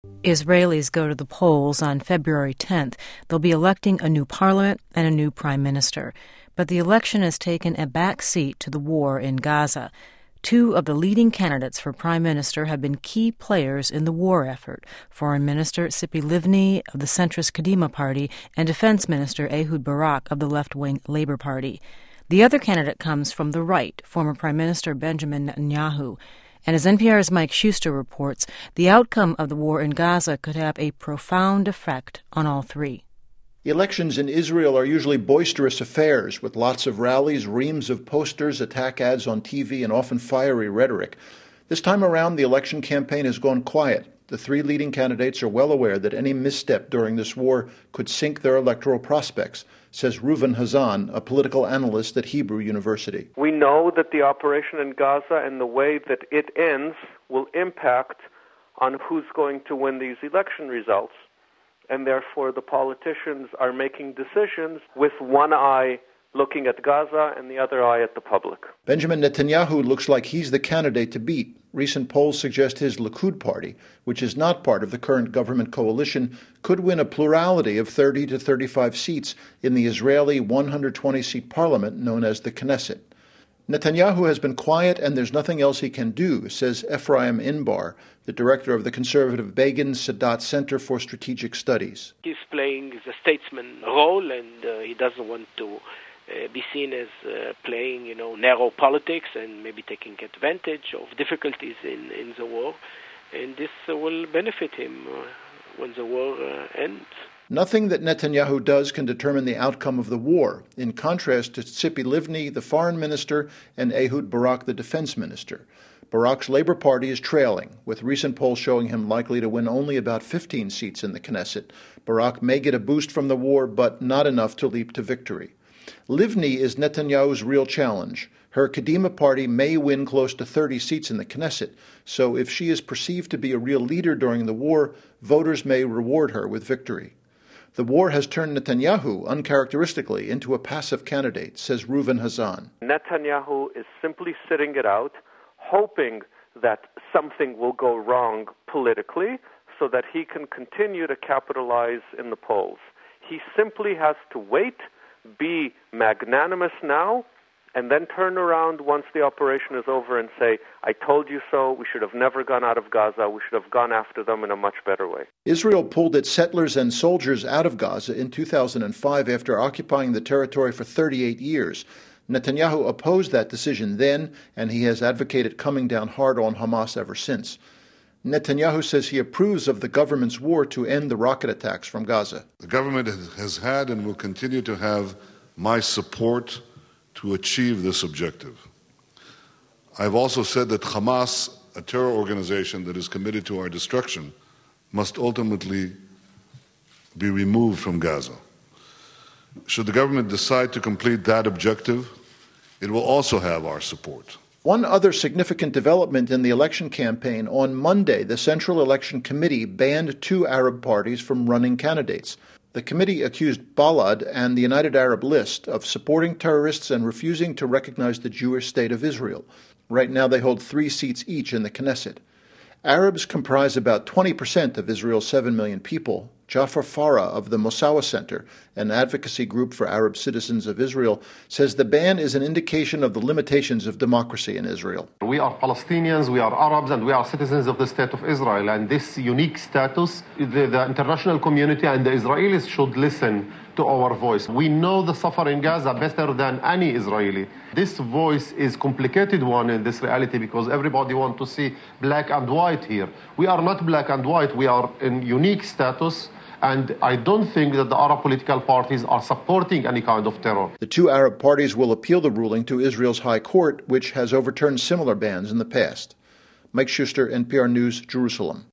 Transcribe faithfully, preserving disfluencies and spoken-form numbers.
Israelis go to the polls on February tenth. They'll be electing a new parliament and a new prime minister. But the election has taken a back seat to the war in Gaza. Two of the leading candidates for prime minister have been key players in the war effort: Foreign Minister Tzipi Livni of the centrist Kadima Party and Defense Minister Ehud Barak of the left-wing Labour Party. The other candidate comes from the right, former Prime Minister Benjamin Netanyahu. And as N P R's Mike Schuster reports, the outcome of the war in Gaza could have a profound effect on all three. Elections in Israel are usually boisterous affairs with lots of rallies, reams of posters, attack ads on T V, and often fiery rhetoric. This time around, the election campaign has gone quiet. The three leading candidates are well aware that any misstep during this war could sink their electoral prospects, says Reuven Hazan, a political analyst at Hebrew University. We know that the operation in Gaza and the way that it ends will impact on who's going to win these election results. And therefore, the politicians are making decisions with one eye looking at Gaza and the other eye at the public. Benjamin Netanyahu looks like he's the candidate to beat. Recent polls suggest his Likud party, which is not part of the current government coalition, could win a plurality of thirty to thirty-five seats in the Israeli one hundred twenty seat parliament known as the Knesset. Netanyahu has been quiet and there's nothing else he can do, says Ephraim Inbar, the director of the conservative Begin Sadat Center for Strategic Studies. He's playing the statesman role, and uh, he doesn't want to uh, be seen as uh, playing, you know, narrow politics and maybe taking advantage of difficulties in, in the war. And this uh, will benefit him uh, when the war uh, ends. Nothing that Netanyahu does can determine the outcome of the war, in contrast to Tzipi Livni, the foreign minister, and Ehud Barak, the defense minister. Barak's Labour Party is trailing, with recent polls showing him likely to win only about fifteen seats in the Knesset. Barak may get a boost from the war, but not enough to leap to victory. Livni is Netanyahu's real challenge. Her Kadima party may win close to thirty seats in the Knesset, so if she is perceived to be a real leader during the war, voters may reward her with victory. The war has turned Netanyahu, uncharacteristically, into a passive candidate, says Reuven Hazan. Netanyahu is simply sitting it out, hoping that something will go wrong politically so that he can continue to capitalize in the polls. He simply has to wait, be magnanimous now, and then turn around once the operation is over and say, I told you so, we should have never gone out of Gaza, we should have gone after them in a much better way. Israel pulled its settlers and soldiers out of Gaza in two thousand five after occupying the territory for thirty-eight years. Netanyahu opposed that decision then, and he has advocated coming down hard on Hamas ever since. Netanyahu says he approves of the government's war to end the rocket attacks from Gaza. The government has had and will continue to have my support to achieve this objective. I've also said that Hamas, a terror organization that is committed to our destruction, must ultimately be removed from Gaza. Should the government decide to complete that objective, it will also have our support. One other significant development in the election campaign: on Monday, the Central Election Committee banned two Arab parties from running candidates. The committee accused Balad and the United Arab List of supporting terrorists and refusing to recognize the Jewish state of Israel. Right now they hold three seats each in the Knesset. Arabs comprise about twenty percent of Israel's seven million people. Jafar Farah of the Mosawa Center, an advocacy group for Arab citizens of Israel, says the ban is an indication of the limitations of democracy in Israel. We are Palestinians, we are Arabs, and we are citizens of the State of Israel. And this unique status, the, the international community and the Israelis should listen to our voice. We know the suffering in Gaza better than any Israeli. This voice is a complicated one in this reality because everybody wants to see black and white here. We are not black and white, we are in unique status. And I don't think that the Arab political parties are supporting any kind of terror. The two Arab parties will appeal the ruling to Israel's High Court, which has overturned similar bans in the past. Mike Schuster, N P R News, Jerusalem.